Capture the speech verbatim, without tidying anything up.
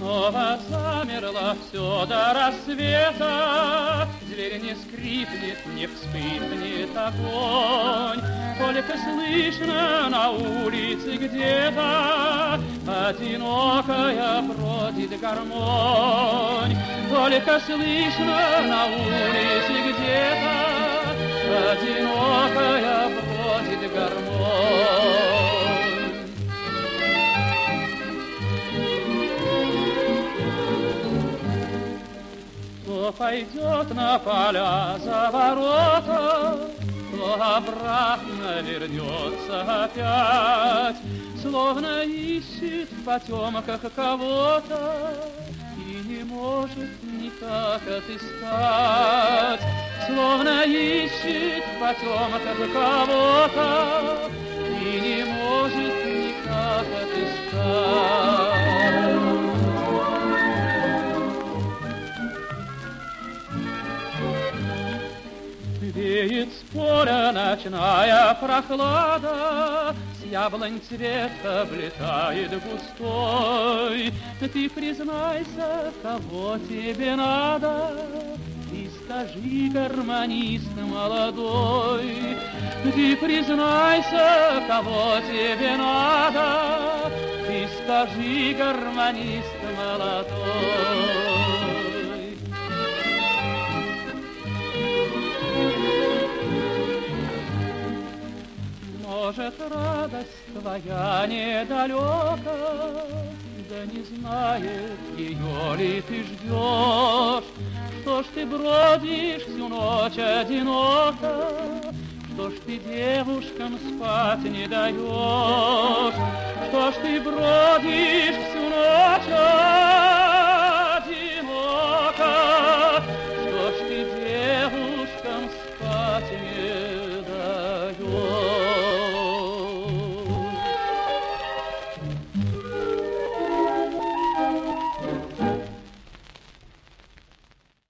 Снова замерло все до рассвета, дверь не скрипнет, не вспыхнет огонь. Только слышно на улице где-то одинокая бродит гармонь. Только слышно на улице где-то одинокая бродит гармонь. Кто пойдет на поля за ворота, кто обратно вернется опять, словно ищет в потемках кого-то и не может никак отыскать, словно ищет в потемках кого-то и не может никак отыскать. Веет с поля ночная прохлада, с яблонь цвет облетает густой. Ты признайся, кого тебе надо, и скажи, гармонист молодой. Ты признайся, кого тебе надо, и скажи, гармонист молодой. Может, радость твоя недалека, да не знает, ее ли ты ждешь. Что ж ты бродишь всю ночь одиноко, что ж ты девушкам спать не даешь, что ж ты бродишь всю ночь